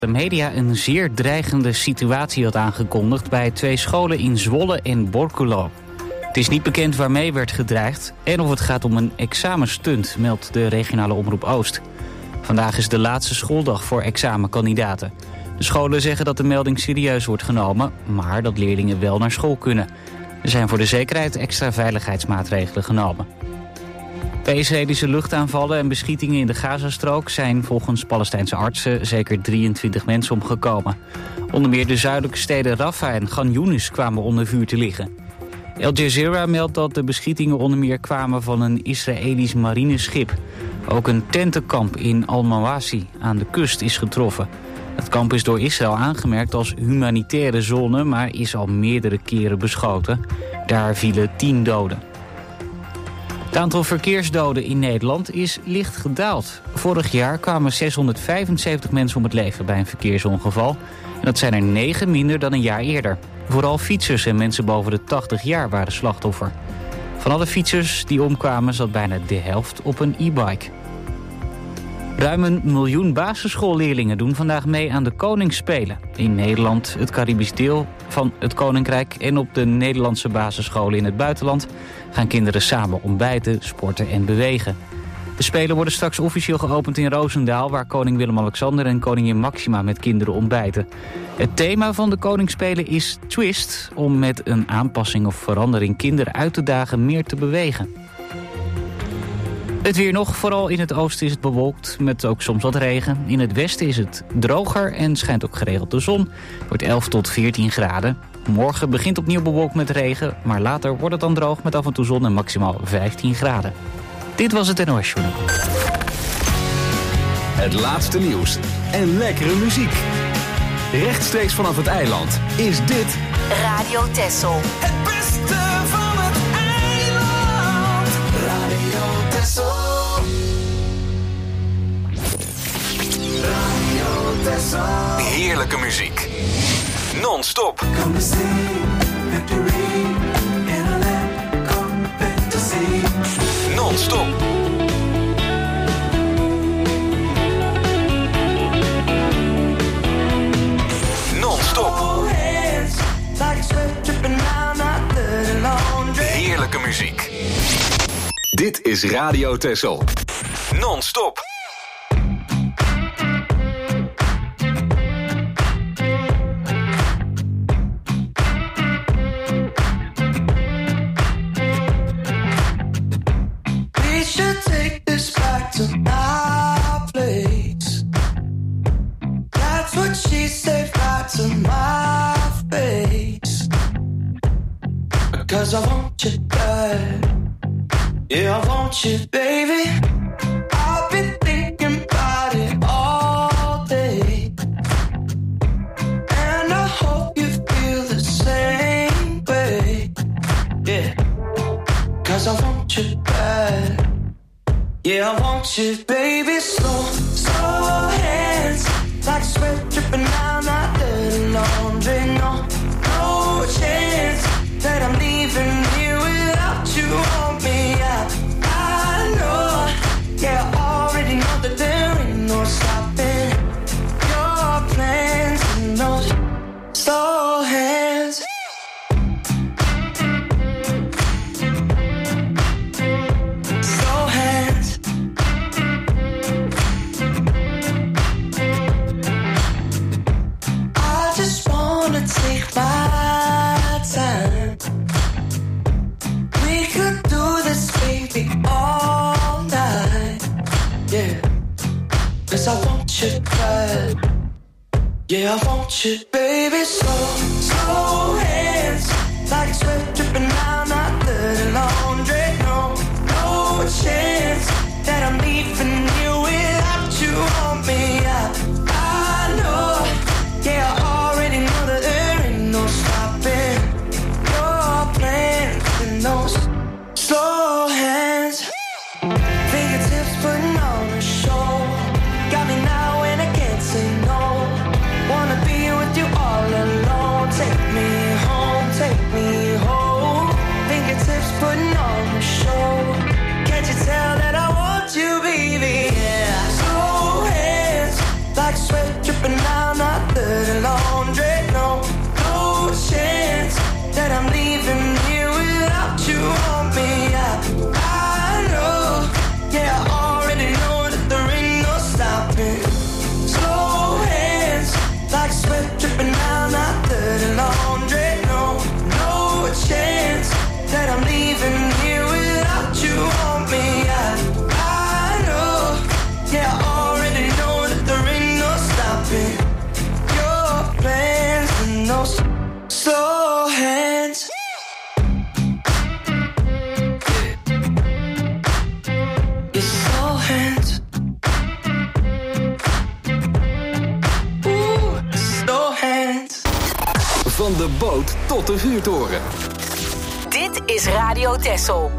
De media een zeer dreigende situatie had aangekondigd bij 2 scholen in Zwolle en Borculo. Het is niet bekend waarmee werd gedreigd en of het gaat om een examenstunt, meldt de regionale omroep Oost. Vandaag is de laatste schooldag voor examenkandidaten. De scholen zeggen dat de melding serieus wordt genomen, maar dat leerlingen wel naar school kunnen. Er zijn voor de zekerheid extra veiligheidsmaatregelen genomen. Bij Israëlische luchtaanvallen en beschietingen in de Gazastrook zijn volgens Palestijnse artsen zeker 23 mensen omgekomen. Onder meer de zuidelijke steden Rafah en Khan Younis kwamen onder vuur te liggen. Al Jazeera meldt dat de beschietingen onder meer kwamen van een Israëlisch marineschip. Ook een tentenkamp in Al-Mawasi aan de kust is getroffen. Het kamp is door Israël aangemerkt als humanitaire zone, maar is al meerdere keren beschoten. Daar vielen 10 doden. Het aantal verkeersdoden in Nederland is licht gedaald. Vorig jaar kwamen 675 mensen om het leven bij een verkeersongeval. En dat zijn er 9 minder dan een jaar eerder. Vooral fietsers en mensen boven de 80 jaar waren slachtoffer. Van alle fietsers die omkwamen zat bijna de helft op een e-bike. Ruim 1 miljoen basisschoolleerlingen doen vandaag mee aan de Koningsspelen. In Nederland, het Caribisch deel van het Koninkrijk en op de Nederlandse basisscholen in het buitenland gaan kinderen samen ontbijten, sporten en bewegen. De Spelen worden straks officieel geopend in Roosendaal, waar koning Willem-Alexander en koningin Maxima met kinderen ontbijten. Het thema van de Koningsspelen is Twist, om met een aanpassing of verandering kinderen uit te dagen meer te bewegen. Het weer nog, vooral in het oosten is het bewolkt, met ook soms wat regen. In het westen is het droger en schijnt ook geregeld de zon. Het wordt 11 tot 14 graden. Morgen begint opnieuw bewolkt met regen, maar later wordt het dan droog met af en toe zon en maximaal 15 graden. Dit was het NOS Journaal. Het laatste nieuws en lekkere muziek. Rechtstreeks vanaf het eiland is dit Radio Texel. Het beste van het eiland. Radio Texel. Radio Texel. heerlijke muziek. Non-stop. Come to see victory in a land called fantasy. Non-stop. Non-stop. Heerlijke muziek. Dit is Radio Texel. Non-stop. We should take this back to my place. That's what she said right to my face. Because I want you bad. Yeah, I want you, baby. I've been thinking about it all day. And I hope you feel the same way. Yeah. Because I want you bad. Yeah, I want you, baby. Slow, slow hands. Like sweat dripping down my dirty laundry. No, no chance that I'm leaving here without you on me. I know, yeah, I already know that there ain't no stopping your plans and those slow hands. Slow hands. I just wanna take my time. We could do this, baby, all night. Yeah, 'cause I want you bad. Yeah, I want you, baby. Slow, slow hands. Like sweat dripping down my dirty laundry. No, no chance that I'm leaving you without you on me. I know, yeah, I already know that there ain't no stopping your plans and those slow hands. Fingertips putting on a show. Got me now and I can't say no. Wanna be with you all alone. Take me home, take me home. Fingertips putting on a show. Can't you tell that I want you, baby? Yeah. Slow hands, like sweat dripping down Van de boot tot de vuurtoren. Dit is Radio Texel.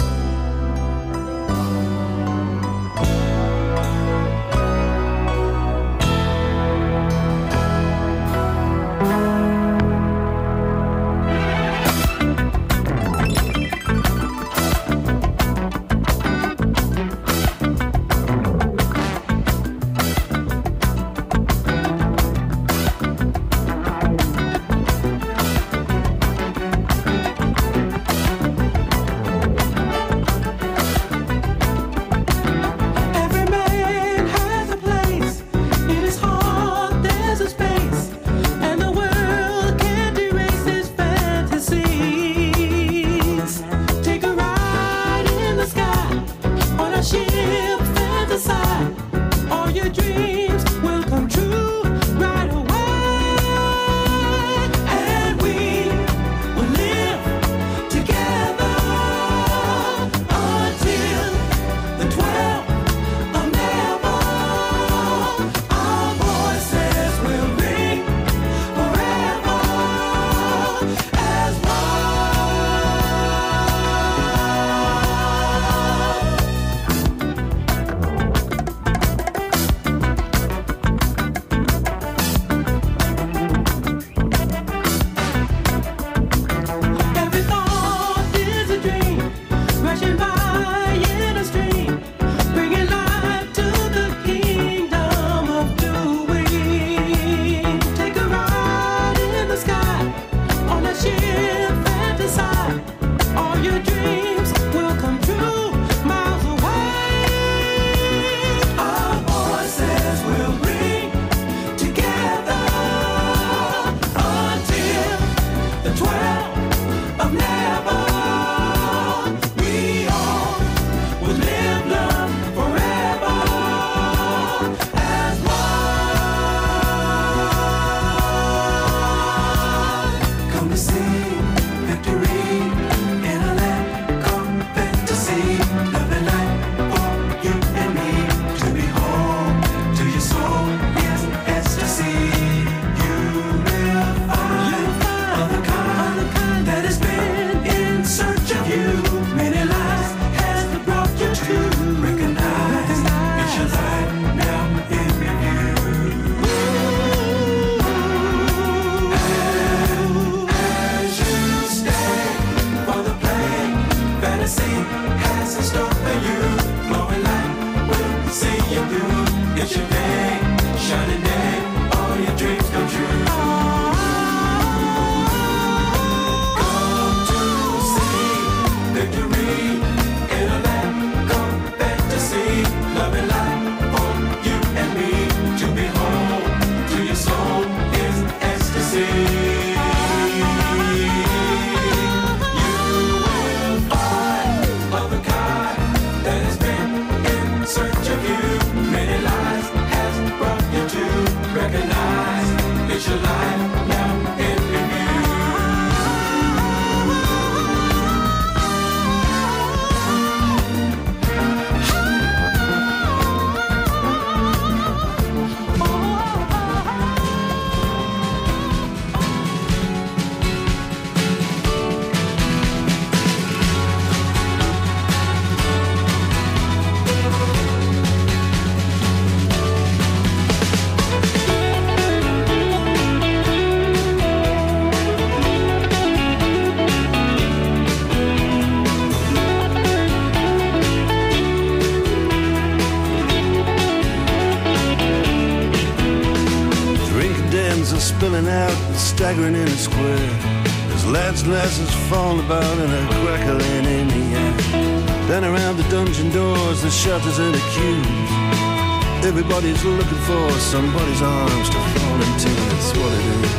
spilling out and staggering in a square. There's lads' glasses falling about and a crackling in the air. Then around the dungeon doors, the shutters and the queues. Everybody's looking for somebody's arms to fall into. That's what it is.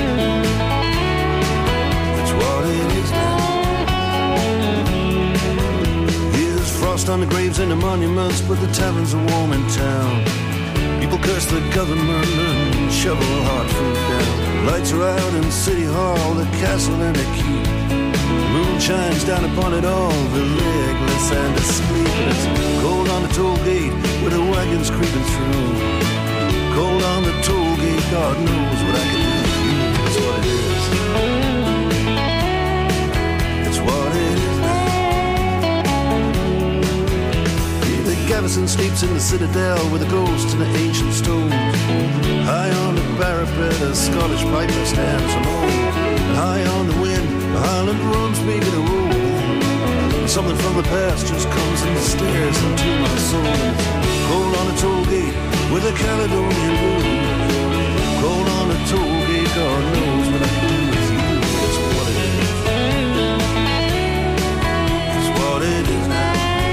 That's what it is now. Here's frost on the graves and the monuments, but the taverns are warm in town. People curse the government and shovel hard food down. Lights are out in City Hall, the castle and the keep. The moon shines down upon it all, the legless and the sleepless. Cold on the toll gate with the wagons creeping through. Cold on the toll gate, God knows what I can do. That's what it is. citadel with the ghost and the ancient stones. High on the parapet, a Scottish piper stands alone. And high on the wind, the Highland runs making a roll. Something from the past just comes and stares into my soul. Cold on a toll gate with a Caledonian blue. Cold on a toll gate, God knows what I can do with you. It's what it is. It's what it is now.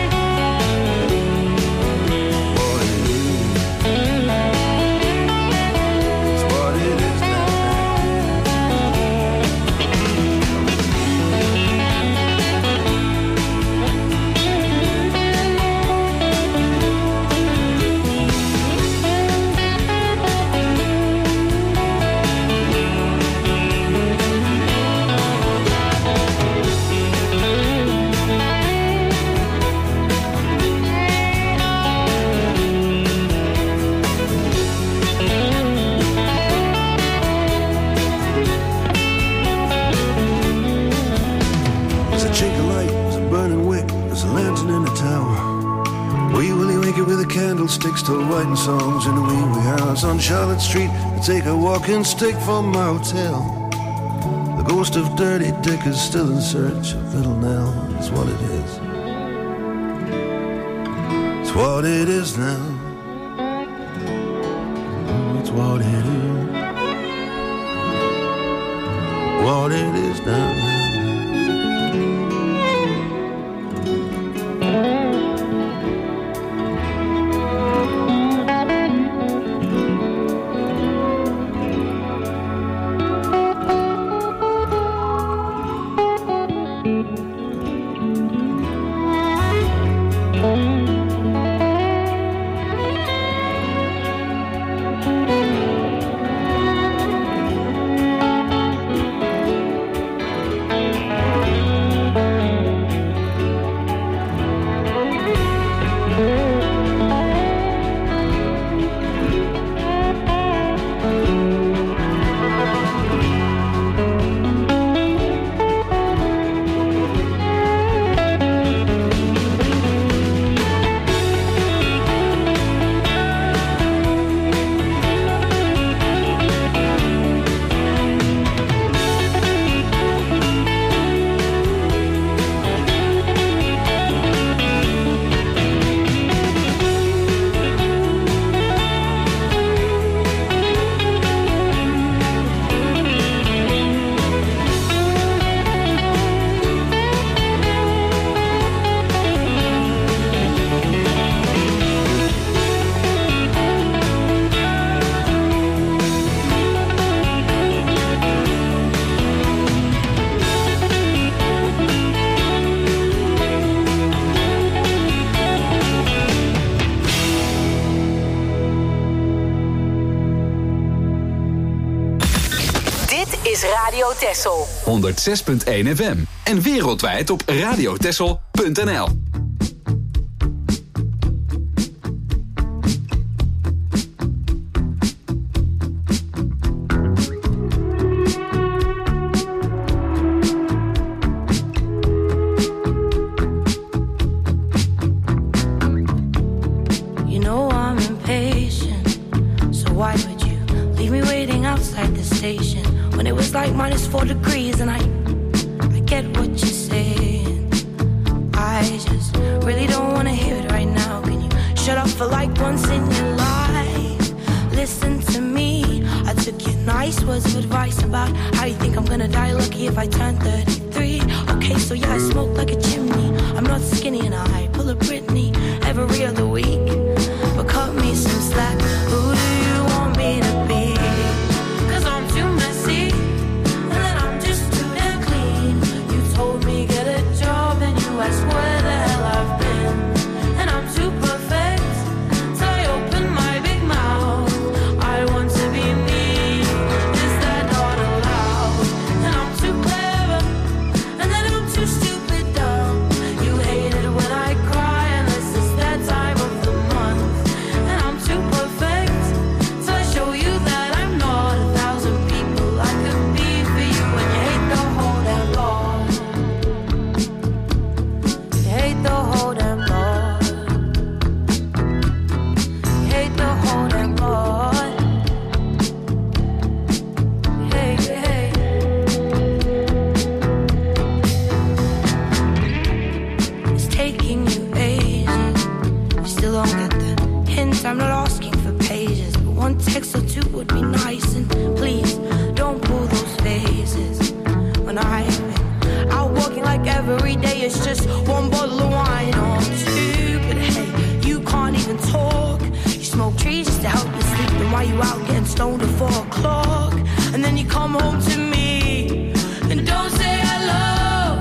Candlesticks still writing songs in a wee house on Charlotte Street. I take a walking stick from my hotel. The ghost of Dirty Dick is still in search of Little Nell. It's what it is. It's what it is now. It's what it is. What it is now. Radio Texel 106.1 FM en wereldwijd op radiotexel.nl. -4 degrees and I get what you're saying. I just really don't want to hear it right now. Can you shut up for like once in your life? Listen to me. I took your nice words of advice about how you think I'm gonna die lucky if I turn 33. Okay, so yeah, I smoke like a chimney. I'm not skinny and I pull a Britney every other week. But cut me some slack. Who do you want me to be? 'Cause I'm too messy. Ask where the hell I've been, and I'm too perfect. So I open my big mouth. I want to be me. Is that not allowed? And I'm too clever, and then I'm too stupid dumb. You hate it when I cry, unless it's that time of the month. And I'm too perfect. face. And please, don't pull those faces. When I've been out walking like every day, it's just one bottle of wine or two. But hey, you can't even talk. You smoke trees just to help you sleep. Then why you out getting stoned at 4 o'clock? And then you come home to me and don't say hello.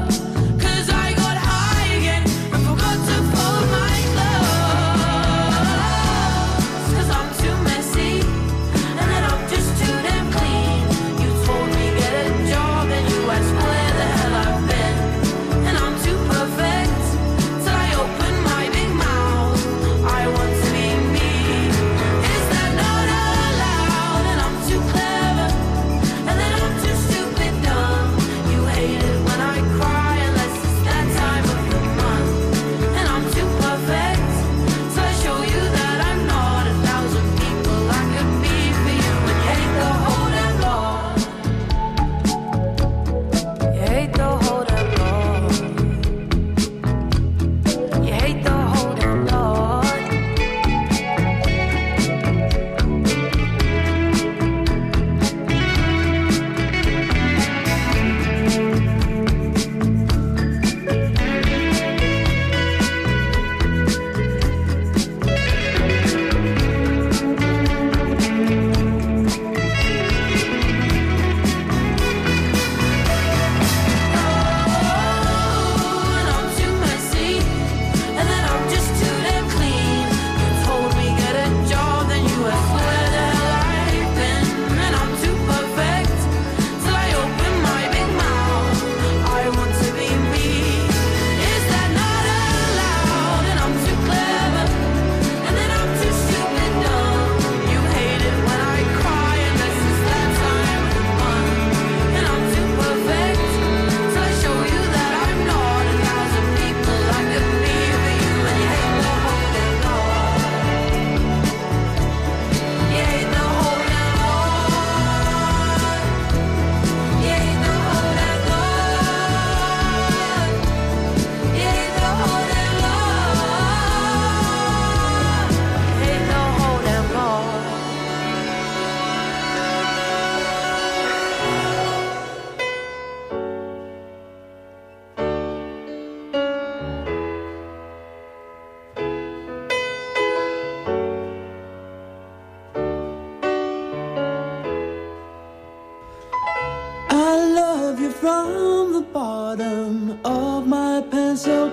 From the bottom of my pencil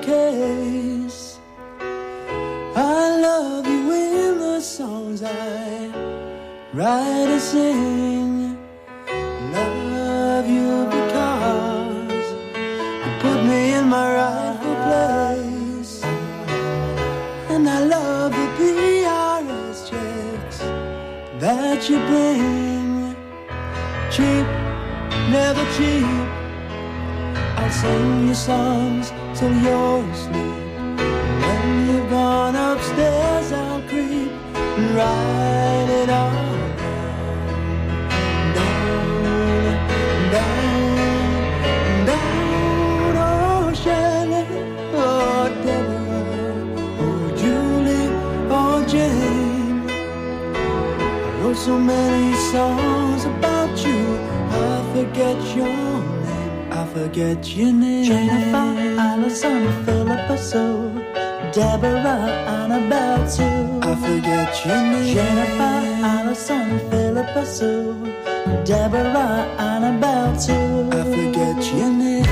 case, I love you in the songs I write and sing. Love you because you put me in my rightful place. And I love the PRS checks that you bring. Cheap, never cheap. I'll sing you songs till you're asleep. When you've gone upstairs, I'll creep and write it all down, down, down. Oh, Shelley, oh, Deborah, oh, Julie, oh, Jane. I wrote so many songs about you, I forget your name. I forget your name. Jennifer, Allison, Philippa Sue, Deborah, Annabelle too. I forget your name. Jennifer, Allison, Philippa Sue, Deborah, Annabelle too. I forget your name.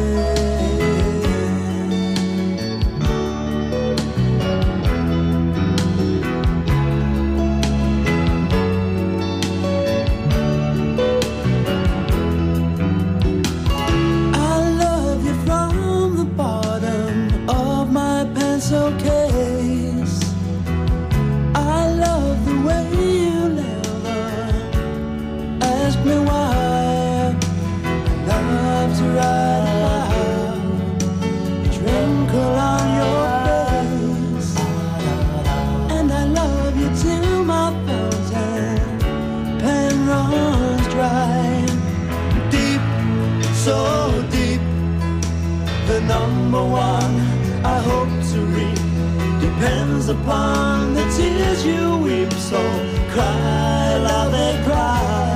Number one, I hope to reap depends upon the tears you weep. So cry, love it, cry.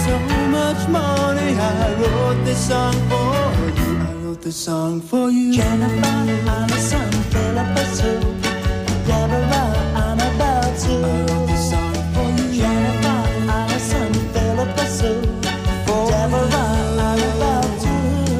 so much money. I wrote this song for you. I wrote this song for you. Jennifer Aniston, Philippa Sue, Deborah, Annabelle too. I wrote this song for you. Jennifer Aniston, Philippa Sue, Deborah, Annabelle too.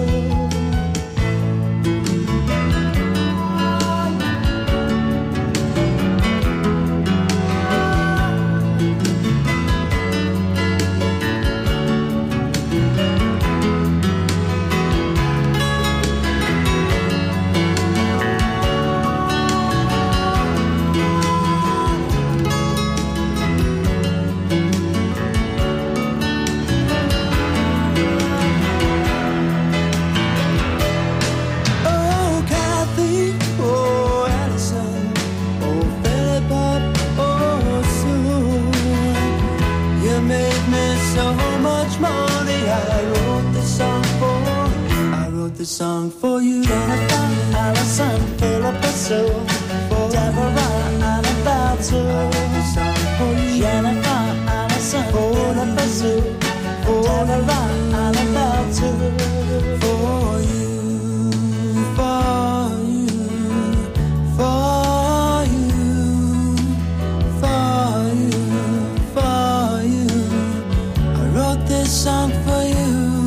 This song for you. Jennifer Aniston, Philippa Sue, Deborah, Annabelle too. This song for you. Jennifer Aniston, Philippa Sue, Deborah, Annabelle too. For you, for you, for you, for you, for you. I wrote this song for you.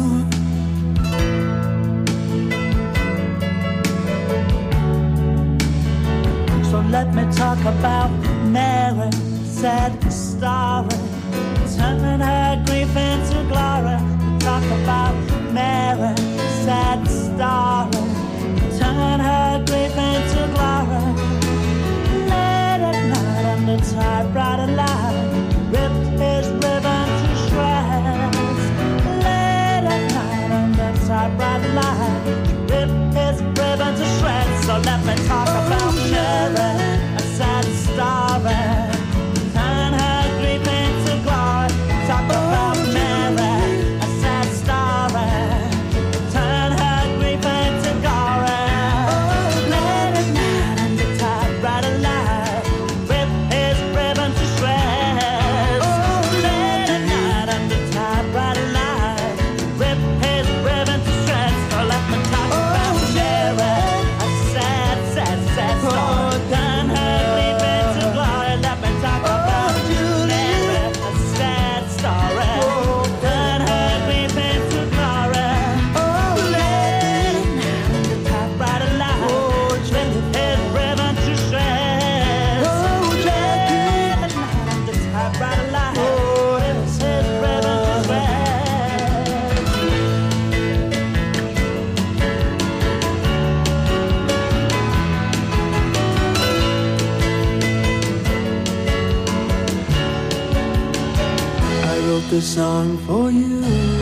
Let me talk about Mary, sad story, turning her grief into glory. Talk about Mary, sad story, turning her grief into glory. Late at night under typewriter light, ripped his ribbon to shreds. Late at night under typewriter light, ripped his ribbon to shreds. So let me talk about Mary, sad story, turn her grief into glory. Talk about Mary, a sad story, turn her grief into glory. Late at night under typewriter light, rip his ribbon to shreds. Late at night under typewriter light, rip his ribbon to shreds. So let me talk about Mary, a sad, sad, sad story. Turn her grief into glory. Let me talk about Mary, a sad story. Turn her grief into glory. Late at night under typewriter light, rip his ribbon to shreds. Late at night under typewriter light, rip his ribbon to shreds. I wrote this song for you.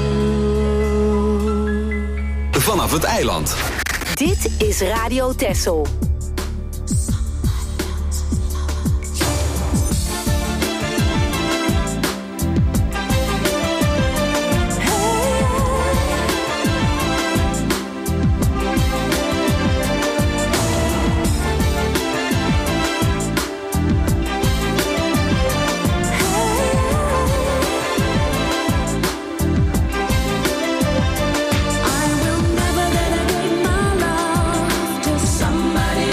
Vanaf het eiland. Dit is Radio Texel. I will never dedicate my love to somebody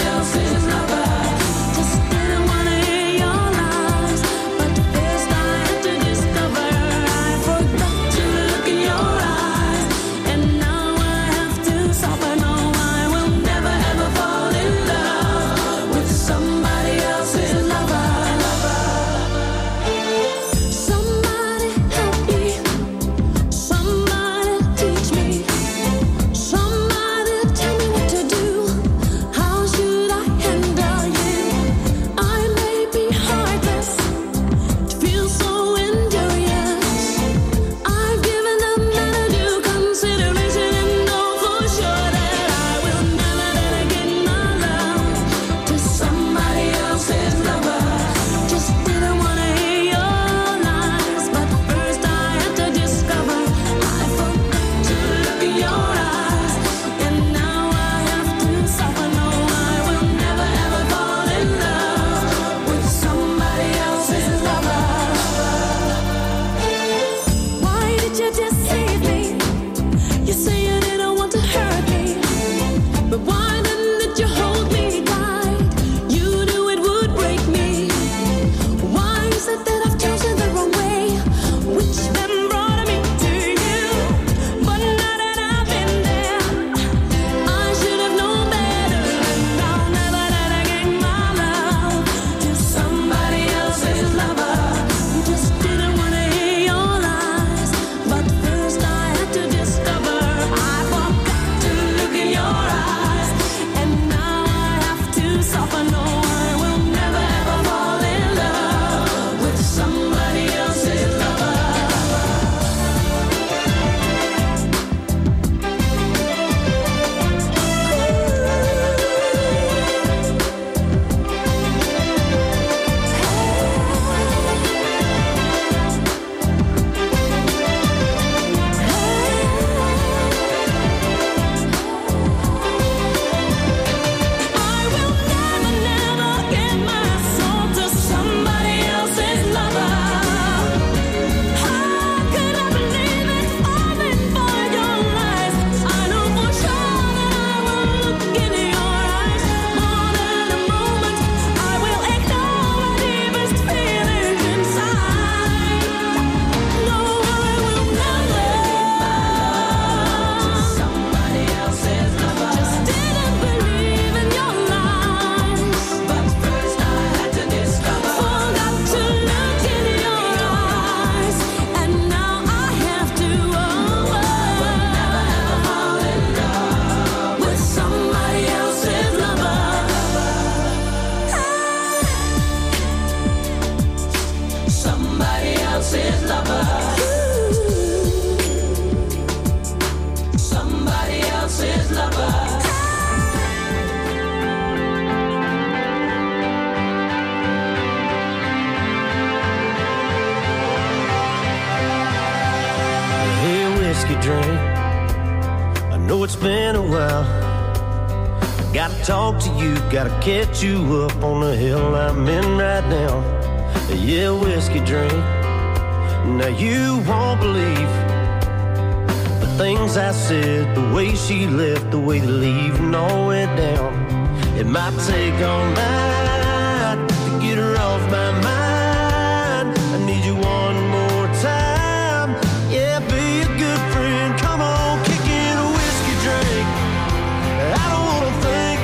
whiskey drink. I know it's been a while. I gotta talk to you, gotta catch you up on the hill I'm in right now. Yeah, whiskey drink. Now you won't believe the things I said, the way she left, the way the leaving all went down. It might take all night to get her off my mind. I need you one more time. Yeah, be a good friend. Come on, kick in a whiskey drink. I don't wanna think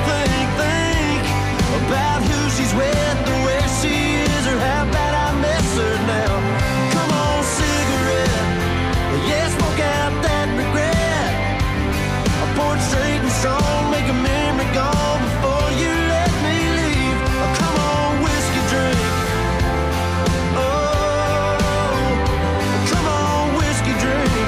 about who she's with, or where she is, or how bad I miss her now. Come on, cigarette. Yeah, smoke out that regret. I pour it straight and strong, make a memory gone before you let me leave. Come on, whiskey drink. Oh, come on, whiskey drink.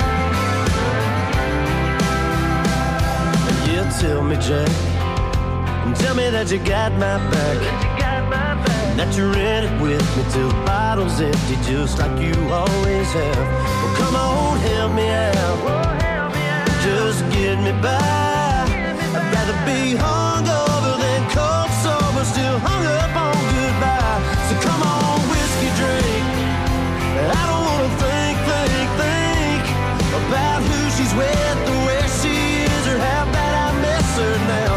Yeah, tell me, Jack, tell me that you got my back, that you're in it with me till the bottle's empty, just like you always have. Well, come on, help me out, just get me by. I'd rather be hungover than cold sober, still hung up on goodbye. So come on, whiskey drink. I don't wanna think about who she's with, or where she is, or how bad I miss her now.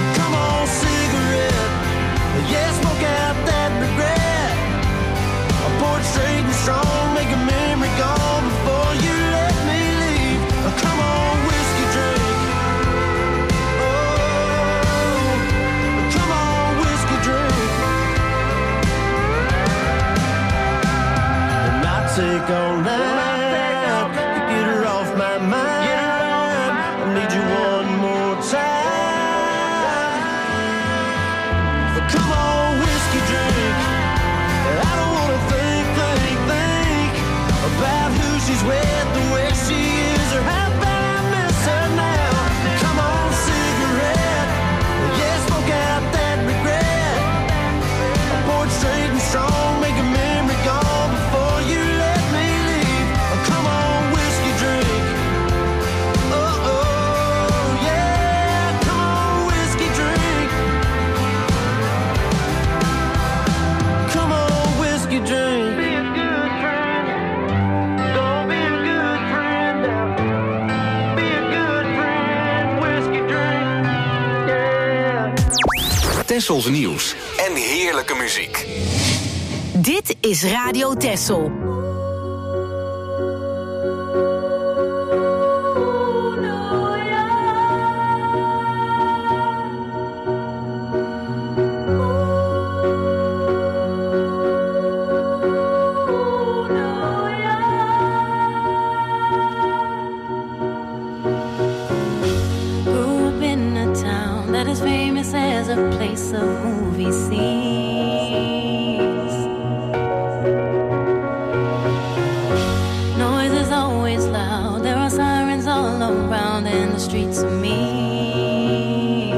Yeah, smoke out that regret. I pour it straight and strong, make a memory gone before you let me leave. Come on, whiskey drink. Oh, come on, whiskey drink. And I take all night to get her off my mind. I need you one more time. Come on, whiskey drink. I don't wanna think about who she's with, or where she is, or how bad I miss her now. Come on, cigarette. Yeah, smoke out that regret. I pour it straight and strong, make a memory gone before you let me leave. Come on, whiskey drink. Oh, oh, yeah. Come on, whiskey drink. Come on, whiskey drink. Be a good friend. Don't be a good friend now. Be a good friend. Whiskey drink. Yeah. Tessels nieuws en heerlijke muziek. Dit is Radio Tessel. Grew up in a town that is famous as a place of movie scenes. Noise is always loud, there are sirens all around, and the streets are mean.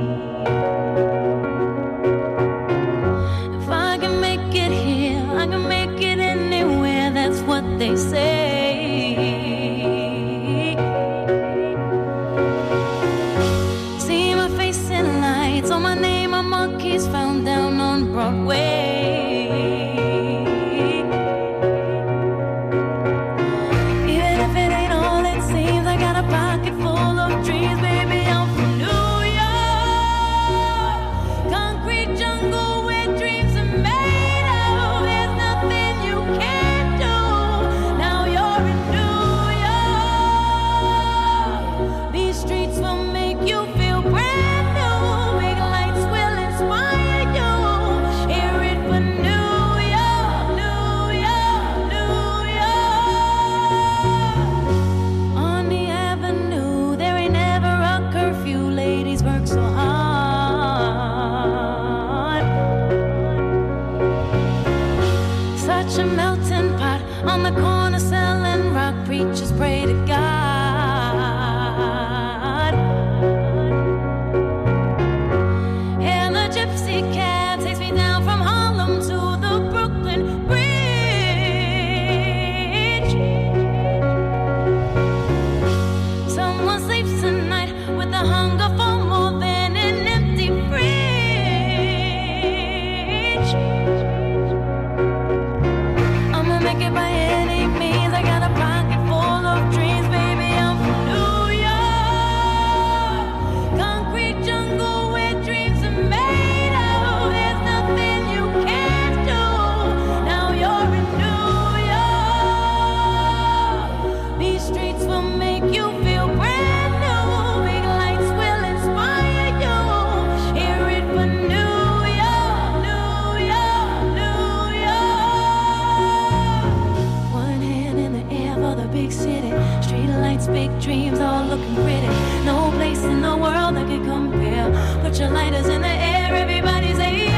If I can make it here, I can make it anywhere, that's what they say. See my face in lights, on my name on monkeys found down on Broadway. Even if it ain't all it seems, I got a pocket full of dreams, baby, I'm from New York. Concrete jungle where dreams are made of, there's nothing you can't do. Now you're in New York. These streets will make you feel brand new. Big lights will inspire you. Hear it for New York, New York, New York. On the avenue, there ain't never a curfew. Ladies work so hard. Such a melting pot on the corner selling rock. Preachers pray to God. And the gypsy cab takes me down from Harlem to the Brooklyn Bridge. city. Street lights, big dreams, all looking pretty. No place in the world that could compare. Put your lighters in the air, everybody say yeah.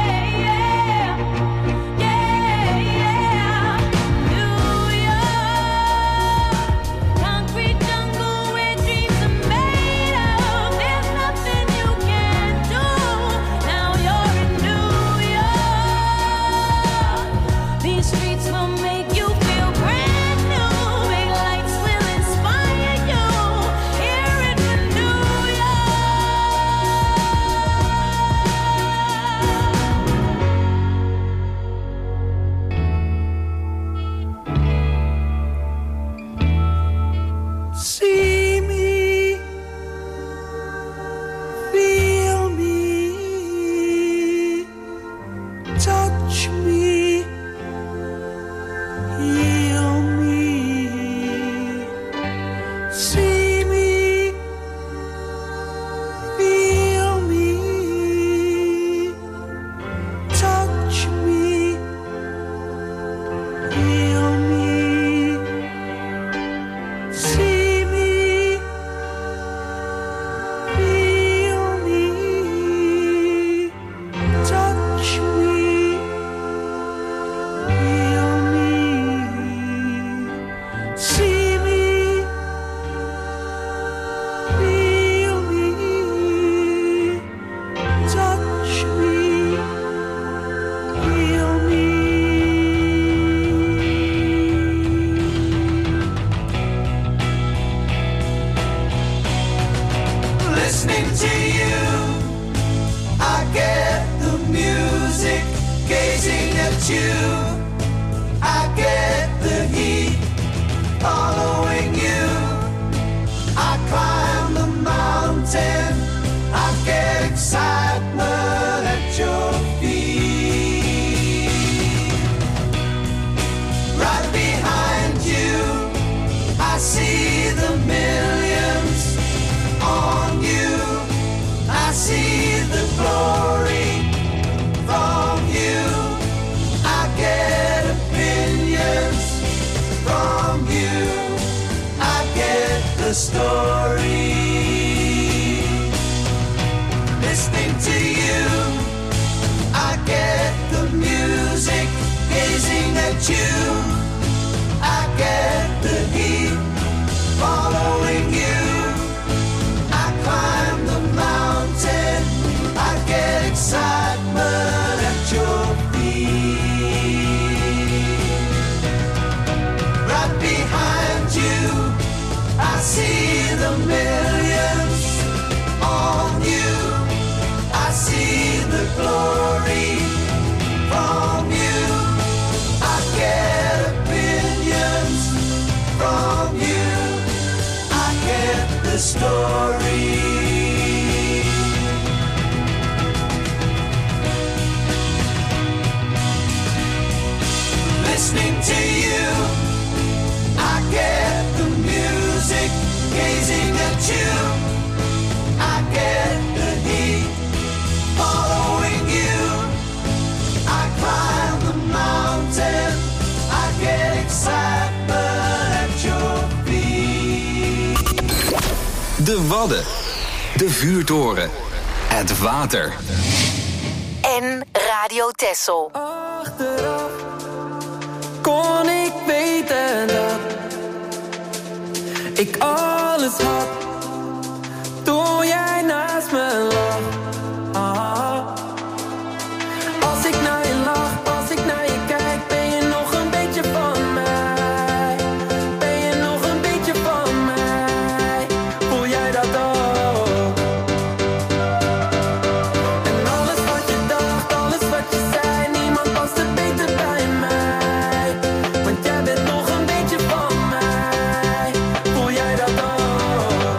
De Wadden, de Vuurtoren, het water. En Radio Texel. Achteraf kon ik weten dat ik alles had toen jij naast me lag. Als ik naar je lach, als ik naar je kijk, ben je nog een beetje van mij. Ben je nog een beetje van mij? Voel jij dat ook? En alles wat je dacht, alles wat je zei, niemand past er beter bij mij. Want jij bent nog een beetje van mij. Voel jij dat ook?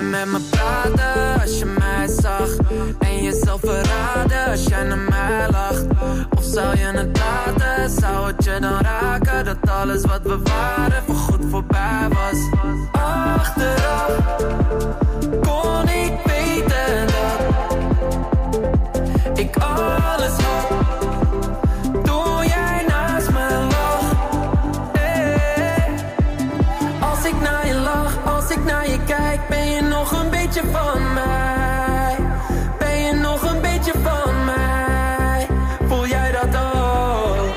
je met me praten als je mij zag? En jezelf verraden als jij naar mij lacht? Of zou je het laten? Zou het je dan raken dat alles wat we waren voorgoed voorbij was? Achteraf kon ik weten dat ik alles had toen jij naast me lag. Als ik naar je lach, als ik naar je kijk, ben je nog een beetje van mij? Ben je nog een beetje van mij? Voel jij dat ook?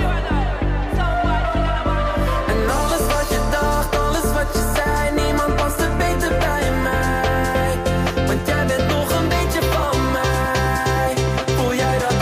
En alles wat je dacht, alles wat je zei, niemand past er beter bij mij. Want jij bent nog een beetje van mij. Voel jij dat ook?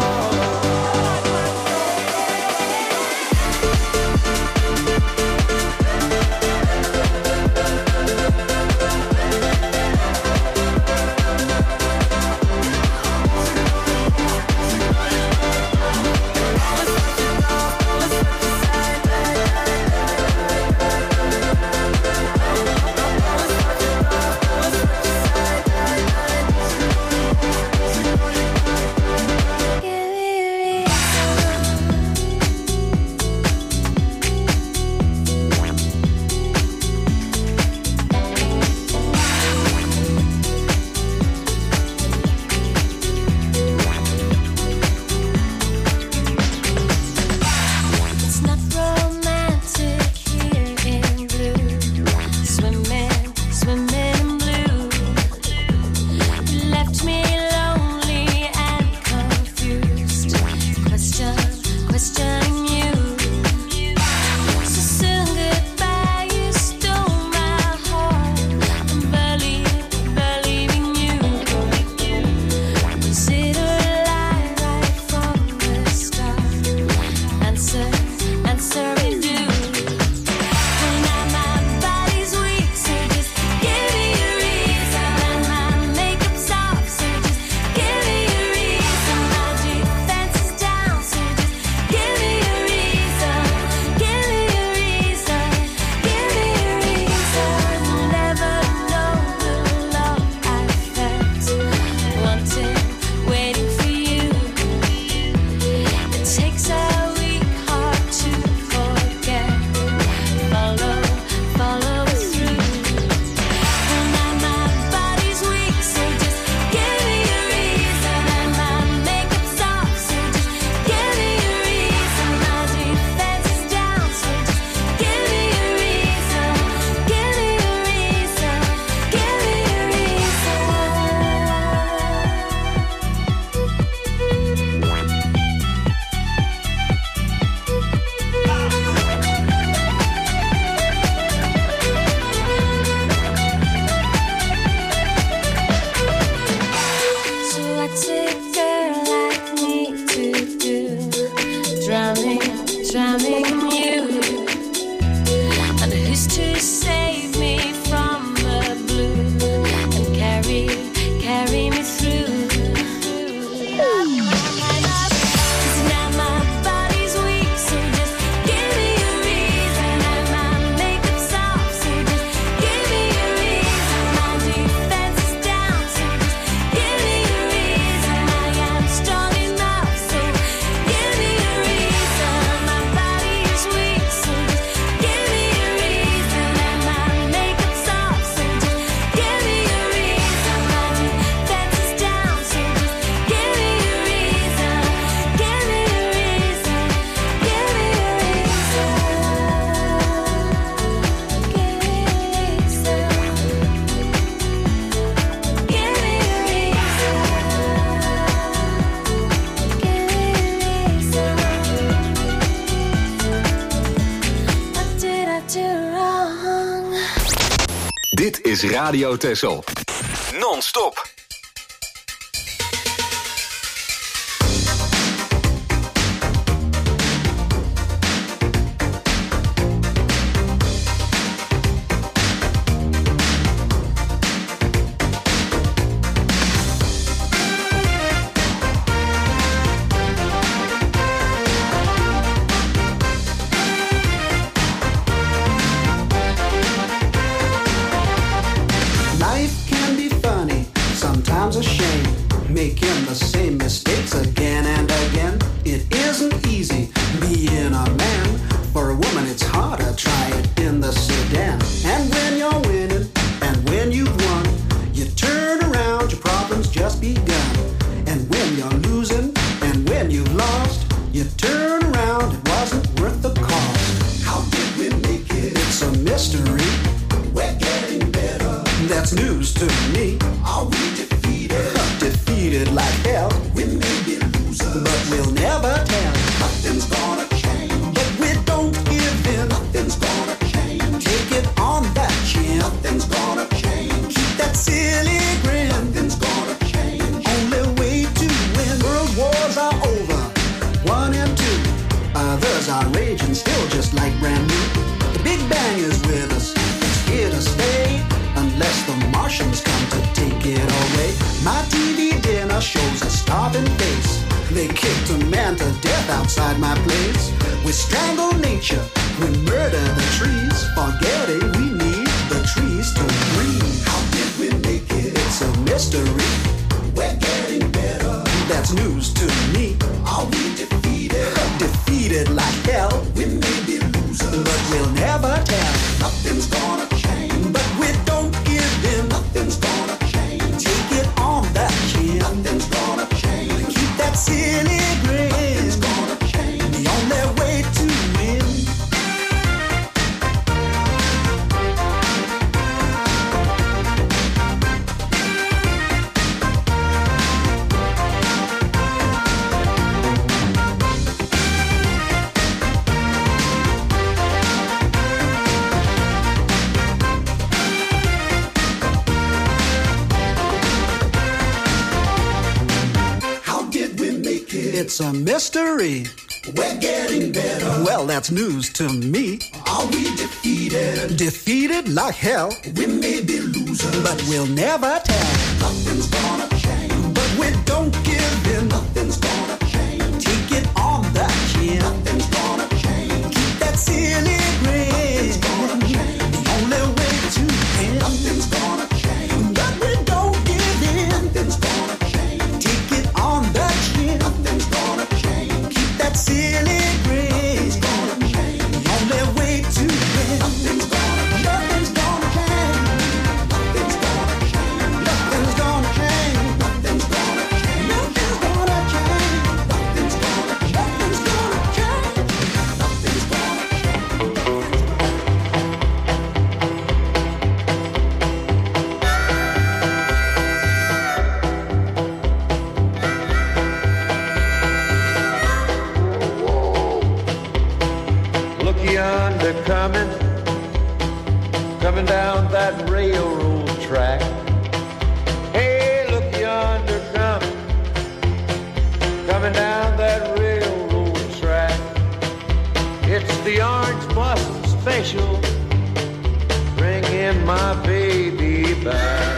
Dit is Radio Texel. Non-stop. Life can making the same mistakes again and again. It isn't easy being a man. For a woman it's harder, try it in the sedan. And when you're winning and when you've won, you turn around, your problems just begun. And when you're losing and when you've lost, you turn around, it wasn't worth the cost. How did we make it? It's a mystery. We're getting better. That's news to me. Are we defeated? Defeated like hell. We may be losers, but we'll never tell. Nothing's gonna change, but we don't give in. Nothing's gonna change. Take it on that chin. Nothing's gonna change. Keep that silly grin. Nothing's gonna change. Only way to win. World wars are over, 1 and 2. Others are raging still just like brand new. The Big Bang is with us. It's here to stay. Unless the Martians come to take it away. My TV dinner shows a starving face. They kicked a man to death outside my place. We strangle nature, we murder the trees, forgetting we need the trees to breathe. How did we make it? It's a mystery. We're getting better. That's news to me. Are we defeated? Defeated like hell. We may be losers, but we'll never tell. Nothing's gonna change, but we don't give in. Nothing's gonna change. Take it on that chin. Nothing's gonna change. Keep that silly grin. Nothing's gonna change. The only way to win. It's a mystery. We're getting better. Well, that's news to me. Are we defeated? Defeated like hell. We may be losers, but we'll never tell. Nothing's gonna change, but we don't give in. Nothing's gonna change. Take it on the chin. Nothing's gonna change. Keep that silly grin. Nothing's gonna change. The only way to win. Nothing's gonna change, but we don't give in. Nothing's gonna change. Take it on the chin. Nothing's gonna change. Keep that silly grin. Nothing's gonna change. The only way to win. Nothing's gonna change. Nothing's gonna change. Nothing's gonna change. Nothing's gonna change. Nothing's gonna change. Nothing's gonna change. Nothing's gonna change. Nothing's gonna change. Nothing's Look yonder coming down that railroad track. Hey, look yonder coming down that railroad track. It's the Orange Blossom Special, bringing my baby back.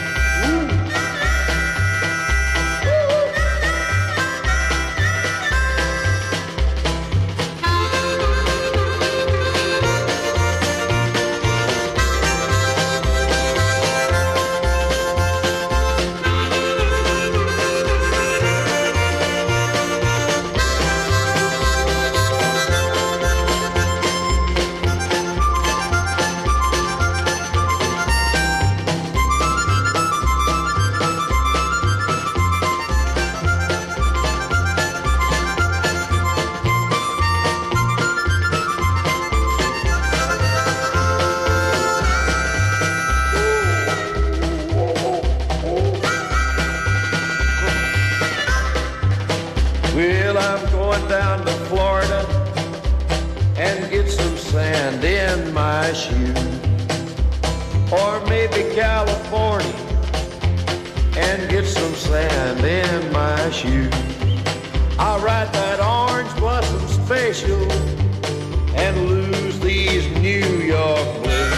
Well, I'm going down to Florida and get some sand in my shoes. Or maybe California and get some sand in my shoes. I'll ride that Orange Blossom Special and lose these New York blues.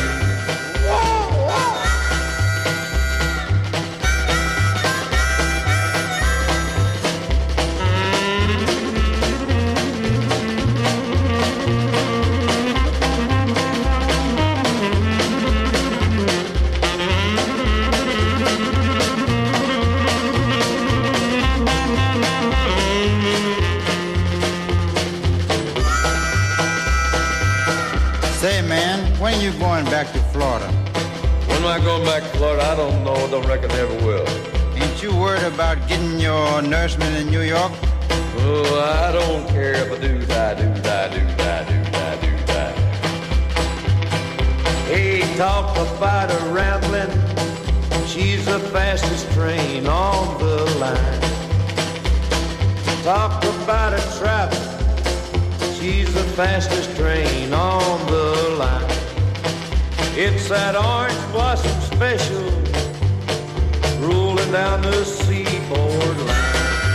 Florida? When am I going back to Florida? I don't know. Don't reckon I ever will. Ain't you worried about getting your nourishment in New York? Oh, I don't care if I do, I do, I do, I do, I do, I. Hey, talk about her rambling. She's the fastest train on the line. Talk about her traveling. She's the fastest train on the line. It's that orange blossom special rolling down the seaboard line.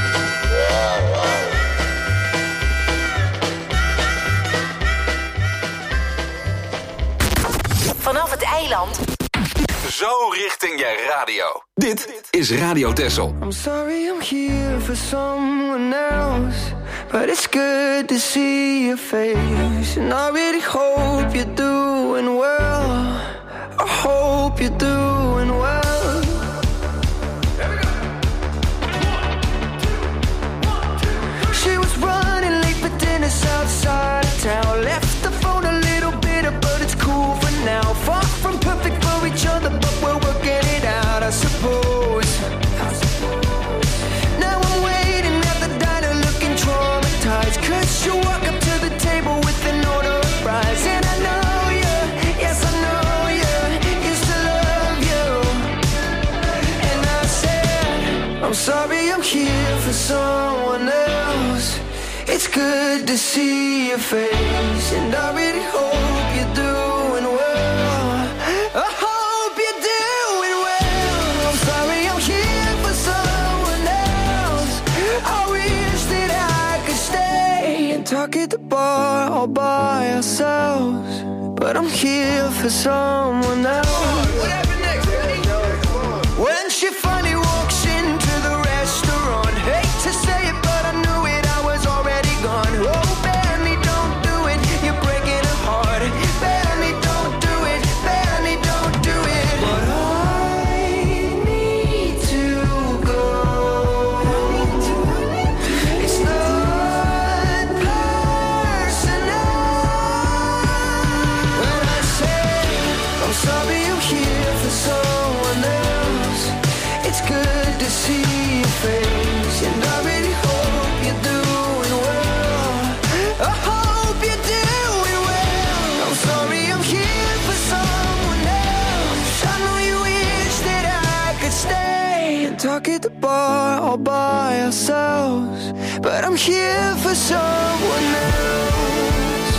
Vanaf het eiland. Zo richting je radio. Dit is Radio Texel. I'm sorry I'm here for someone else, but it's good to see your face. And I really hope you're doing well. I hope you're doing well. She was running late for dinner outside of town. Left the phone a little bitter, but it's cool for now. Far from perfect for each other, but we're working it out, I suppose. Now I'm waiting at the diner looking traumatized, 'cause you walk up to the table with an order of fries. And I know you, yes I know you, used to love you. And I said, I'm sorry I'm here for someone else. It's good to see your face, and I really hope you're doing well. I hope you're doing well. I'm sorry I'm here for someone else. I wish that I could stay and talk at the bar all by ourselves, but I'm here for someone else. What happened next? When she finally walks into the restaurant, hate to say it, but I knew it, I was already gone. Oh, Benny, don't do it, you're breaking her heart. Benny, don't do it, Benny, don't do it. But I need to go. It's not personal. When I say I'm sorry I'm here for someone else, it's good to see your face, and I really hope you're doing well. I hope you're doing well. I'm sorry I'm here for someone else. I know you wish that I could stay and talk at the bar all by ourselves, but I'm here for someone else.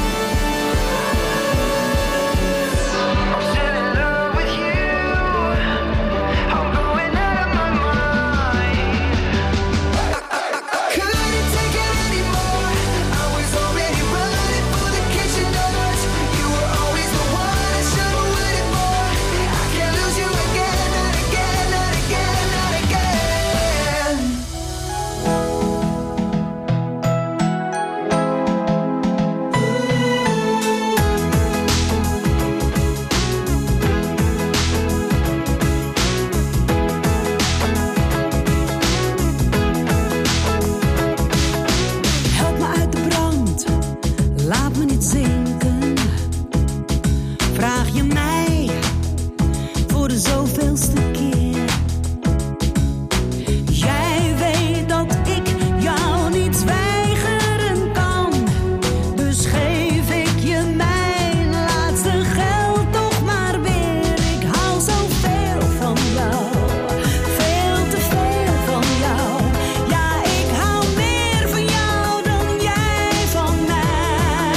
I'm still in love with you. I'm going out of my mind. Couldn't take it anymore. I was already running for the kitchen doors. You were always the one I should have waited for. I can't lose you again, not again, not again, not again. Help me uit de brand, laat me niet zinken. Vraag je mij voor de zoveelste keer. Jij weet dat ik jou niet weigeren kan, dus geef ik je mijn laatste geld toch maar weer. Ik hou zoveel van jou, veel te veel van jou. Ja, ik hou meer van jou dan jij van mij.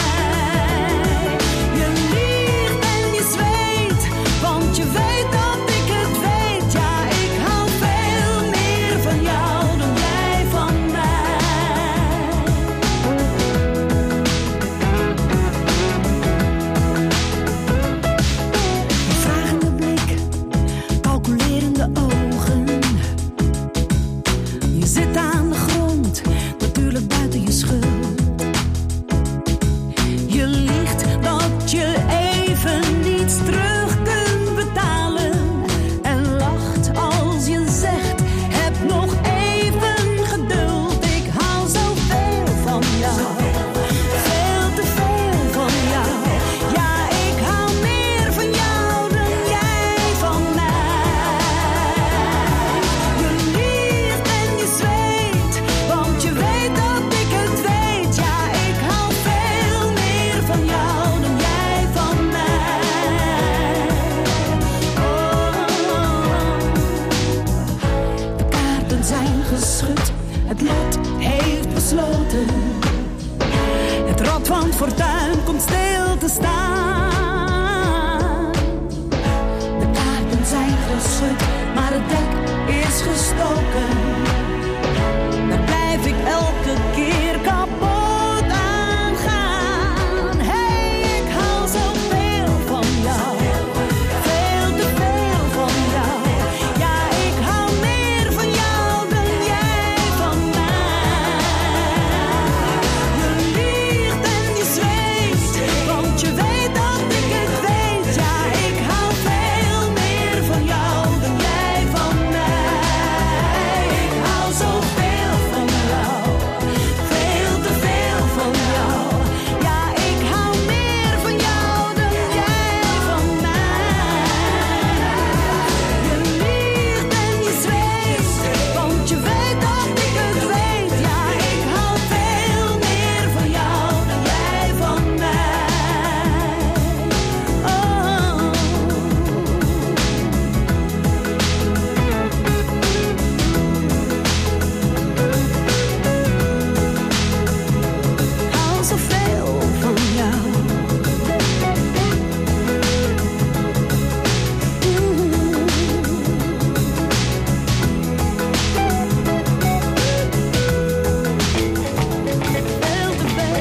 Je liegt en je zweet, want je weet dat ik het weet. Ja, Het lot heeft besloten. Het rad van het fortuin komt stil te staan. De kaarten zijn geschud, maar het dek is gestoken. Daar blijf ik elke keer kapot aan gaan. Hey, ik hou zoveel van jou. Veel te veel van jou. Ja, ik hou meer van jou dan jij van mij. Je liegt en je zweeft, want je weet dat ik het weet. Ja, ik hou veel meer van jou dan jij van mij. Ik hou zoveel van jou, veel te veel van jou. Ja, ik hou meer van jou dan jij van mij. Je liegt en je zweeft, want je weet dat ik het weet. Ja, ik hou veel meer van jou dan jij van mij. Oh. Hou zoveel van jou. Veel te veel.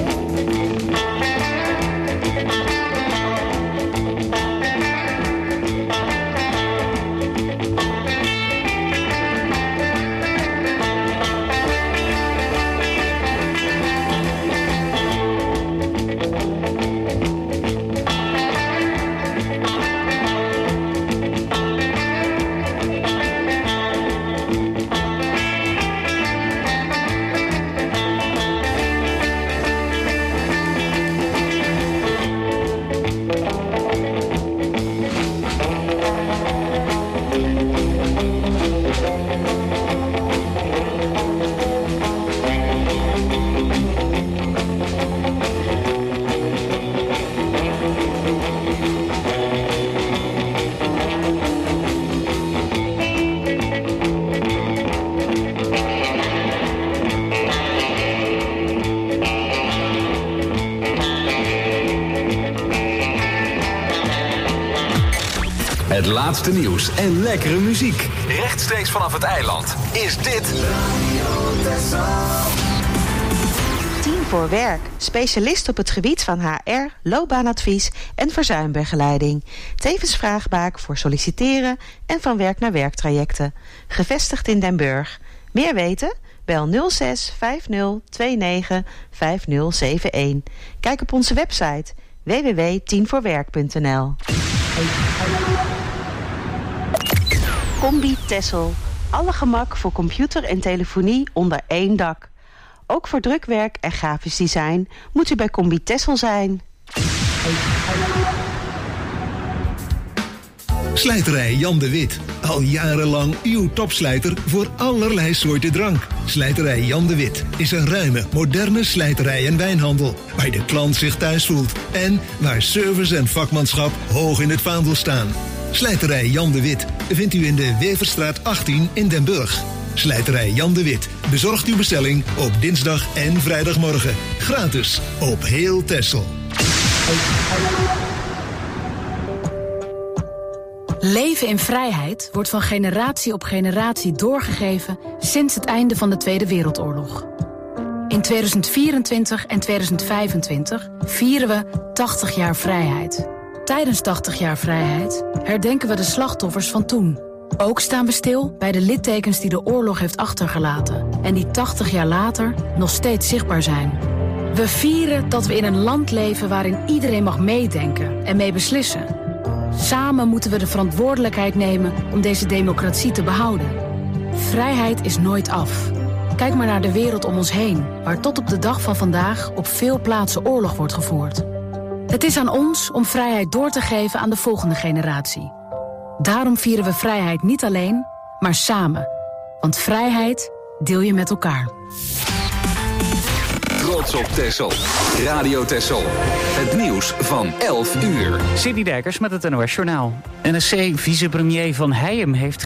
Het laatste nieuws en lekkere muziek. Rechtstreeks vanaf het eiland is dit... 10 voor werk. Specialist op het gebied van HR, loopbaanadvies en verzuimbegeleiding. Tevens vraagbaak voor solliciteren en van werk naar werktrajecten. Gevestigd in Den Burg. Meer weten? Bel 06 50 29 5071. Kijk op onze website www.10voorwerk.nl. Combi Tessel. Alle gemak voor computer en telefonie onder één dak. Ook voor drukwerk en grafisch design moet u bij Combi Tessel zijn. Slijterij Jan de Wit. Al jarenlang uw topslijter voor allerlei soorten drank. Slijterij Jan de Wit is een ruime, moderne slijterij en wijnhandel. Waar de klant zich thuis voelt. En waar service en vakmanschap hoog in het vaandel staan. Slijterij Jan de Wit vindt u in de Weverstraat 18 in Den Burg. Slijterij Jan de Wit bezorgt uw bestelling op dinsdag en vrijdagmorgen. Gratis op heel Texel. Leven in vrijheid wordt van generatie op generatie doorgegeven sinds het einde van de Tweede Wereldoorlog. In 2024 en 2025 vieren we 80 jaar vrijheid. Tijdens 80 jaar vrijheid herdenken we de slachtoffers van toen. Ook staan we stil bij de littekens die de oorlog heeft achtergelaten en die 80 jaar later nog steeds zichtbaar zijn. We vieren dat we in een land leven waarin iedereen mag meedenken en mee beslissen. Samen moeten we de verantwoordelijkheid nemen om deze democratie te behouden. Vrijheid is nooit af. Kijk maar naar de wereld om ons heen, waar tot op de dag van vandaag op veel plaatsen oorlog wordt gevoerd. Het is aan ons om vrijheid door te geven aan de volgende generatie. Daarom vieren we vrijheid niet alleen, maar samen. Want vrijheid deel je met elkaar. Trots op Texel. Radio Texel. Het nieuws van 11 uur. Sidney Dijkers met het NOS Journaal. NSC-vicepremier Van Heijem heeft